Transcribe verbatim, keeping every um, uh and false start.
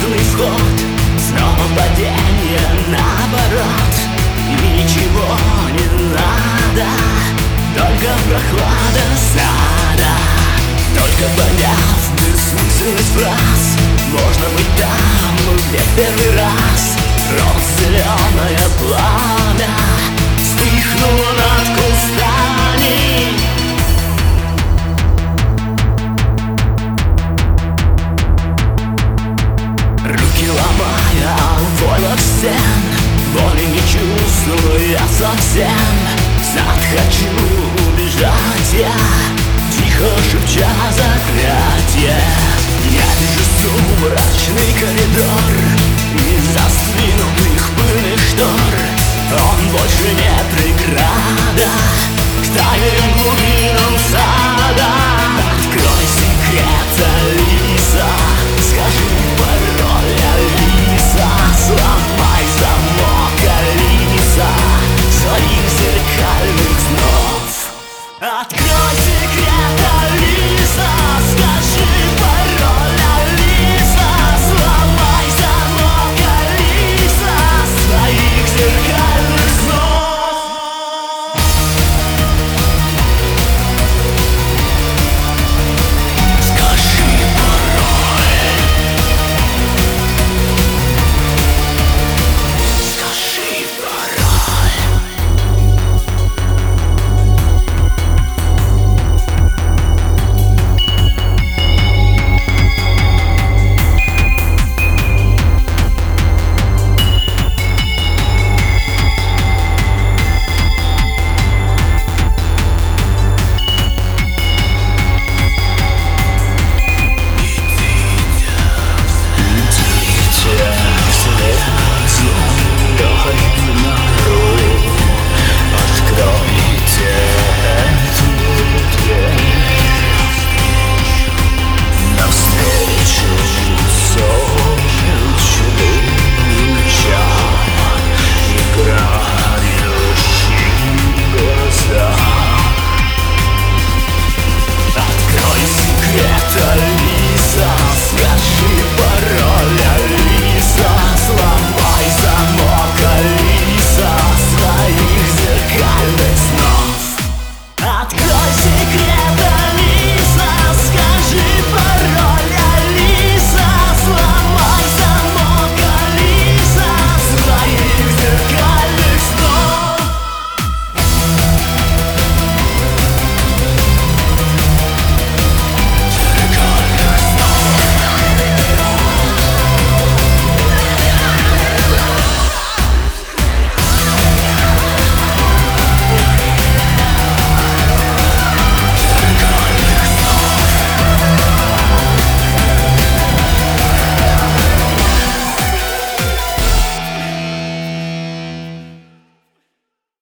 светлый вход, снова падение наоборот. И ничего не надо, только прохлада сада. Только поняв бессмысленность фраз, можно быть там, где в первый раз. Розовое пламя вспыхнуло над кустами. Руки ломая, боль от стен, боли не чувствую я совсем. В сад хочу убежать я, тихо шепча заклятие. Я вижу сумрачный коридор,